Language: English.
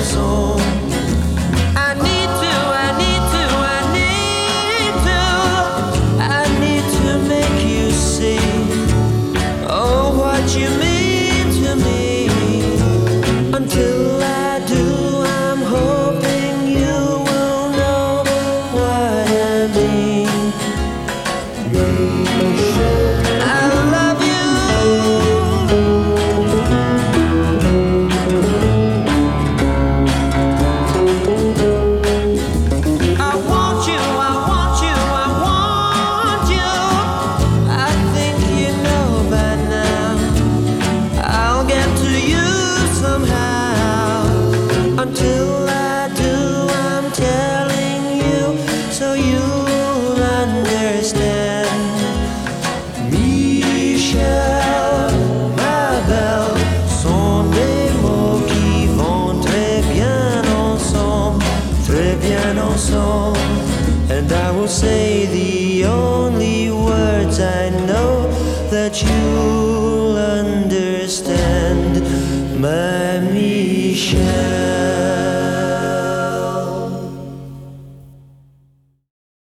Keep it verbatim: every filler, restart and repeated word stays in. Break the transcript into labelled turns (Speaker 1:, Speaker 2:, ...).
Speaker 1: ensemble. I need to, I need to, I need to, I need to make you see, oh, what you mean to me. Until I do, I'm hoping you will know what I mean. I love you. I want you, I want you, I want you. I think you know by now. I'll get to you somehow. Until I do, I'm telling you so you'll understand. Michel, ma belle, sont des mots qui vont très bien ensemble, très bien ensemble. And I will say the only words I know that you'll understand, my Michel.